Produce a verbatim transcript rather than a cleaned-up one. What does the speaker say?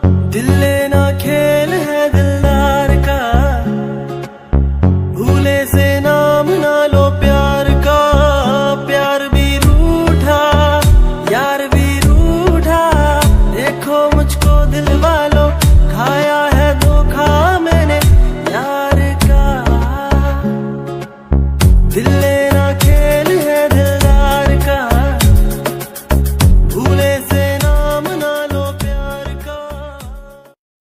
दिल लेना खेल है दिलदार का, भूले से नाम ना लो प्यार का। प्यार भी रूठा, यार भी रूठा, देखो मुझको दिल वालों, खाया